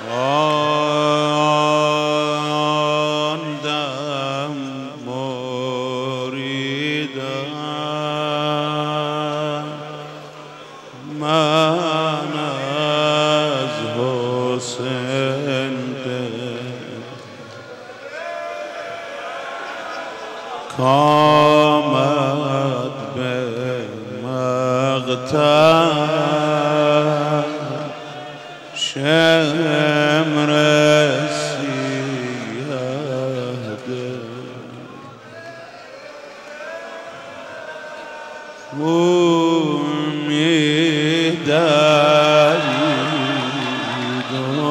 آن دم مریدم من از حسین کامد به مقتل شمر سیهده و می‌درید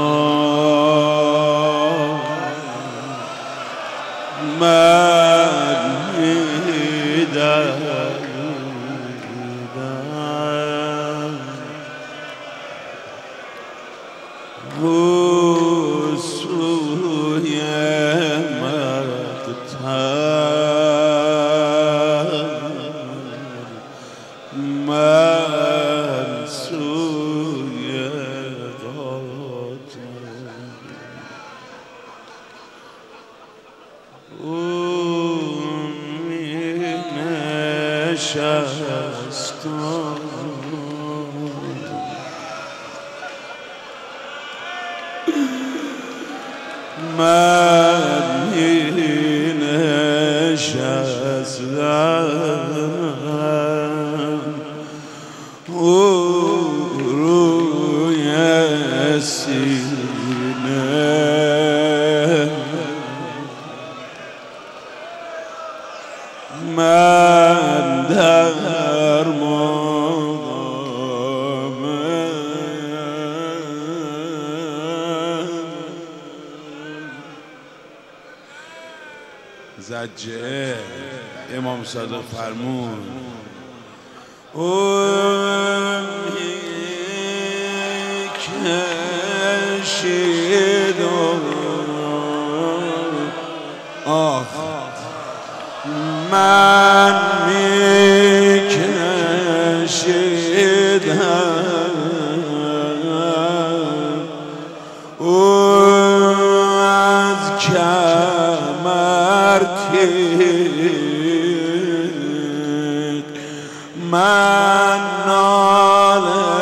من می‌دریدم سوی مقتل من سوی قاتل او می نشستم من می نشستم او روی سینه من در مقام زجه امام صادق فرمود اون کشید من می‌کشیدم او از کمر تیغ من ناله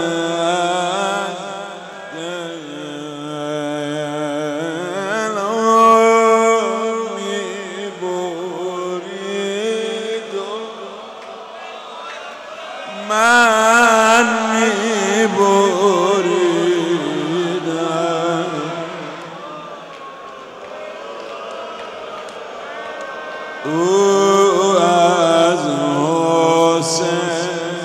من می‌بریدم او از حسین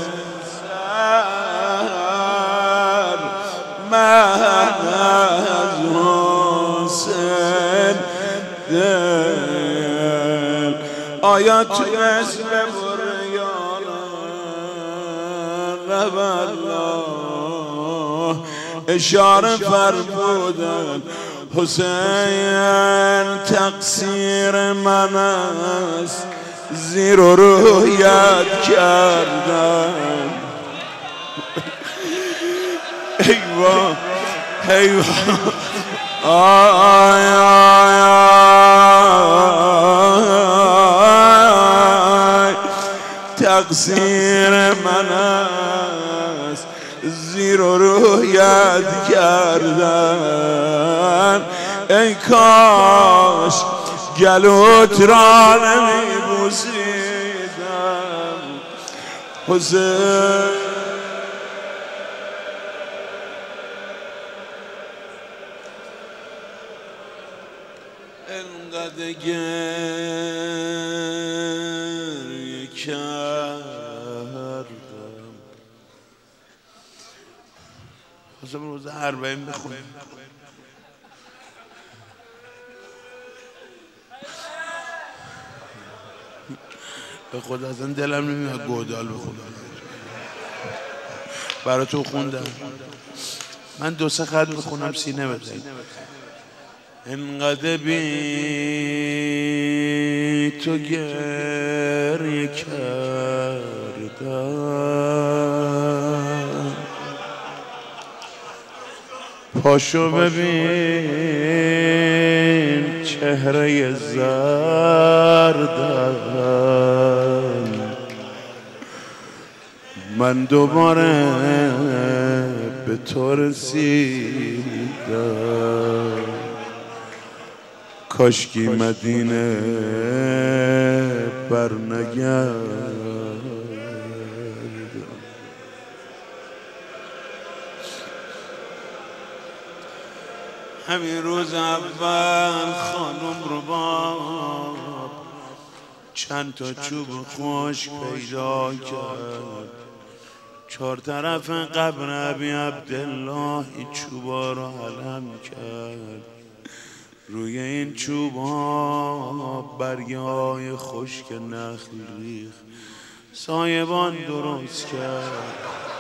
سر من از حسین دل آیا تو اسم والله اشاره فرمودن حسین تقصیر من است زیر و رویت کردم ایوان ایوان آی آی آی تقصیر من است زیر و رویت کردن ای کاش گلوت را نمی بوسیدم حسین انقدر گریه کردم حسین روز اربعین بخونیم به خدا اصلا دلم نمیاد گودال بخونم برای تو خوندم من دو سه خط بخونم سینه بزنید انقدر بی تو گریه کردم پاشو ببین چهره زردم، من دوباره به تو رسیدم. کاشکی مدینه برنگردم. همین روز اول خانم رو با چند تا چوب خوش پیدا کرد، چهار طرف قبر ابی عبدالله این چوبا رو علم کرد. روی این چوبا برگای خشک نخل ریخ، سایبان درست کرد.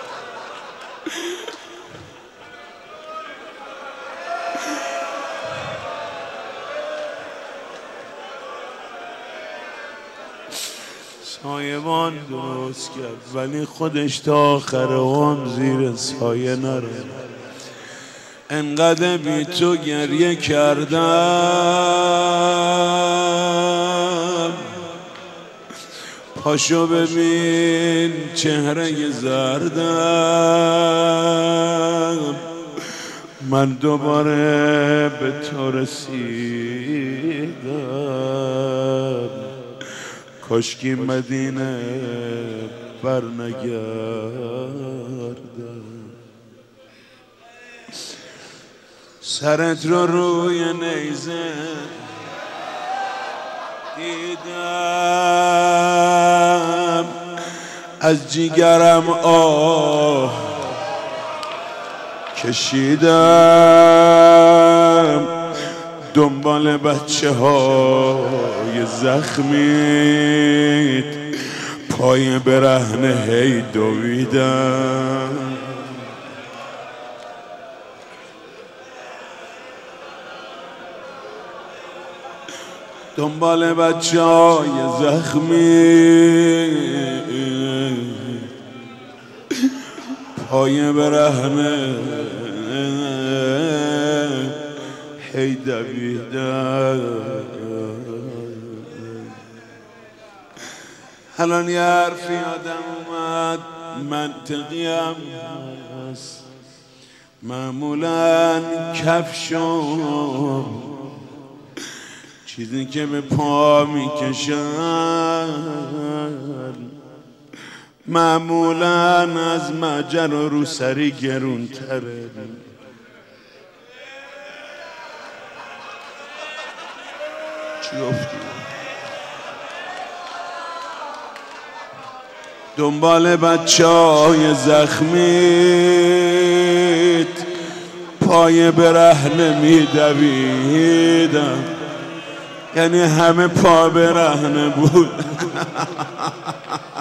سایبان درست کرد، ولی خودش تا آخر عمر زیر سایه نره. انقدر بی تو گریه کردم، پاشو ببین چهره زردم، من دوباره به تو رسیدم. کاشکی مدینه برنگردم. سرت رو روی نیزه دیدم، از جیگرم آه کشیدم. دنبال بچه های زخمیت پای برهنه هی دویدم. دنبال بچه های زخمی پای برهنه هی دویدم. الان یه حرفی یادم اومد منطقیم هست، معمولا کفشم چیزی که به پا میکشن معمولا از مجر و روسری گرون تره. چی گفتی؟ دنبال بچه های زخمیت پای برهنه میدویدم، یعنی همه پا برهنه بود.